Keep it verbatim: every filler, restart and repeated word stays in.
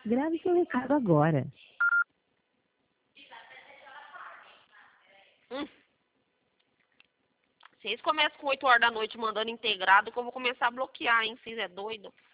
Grave seu recado agora. Hum. Vocês começam com oito horas da noite mandando integrado, que eu vou começar a bloquear, hein? Vocês é doido?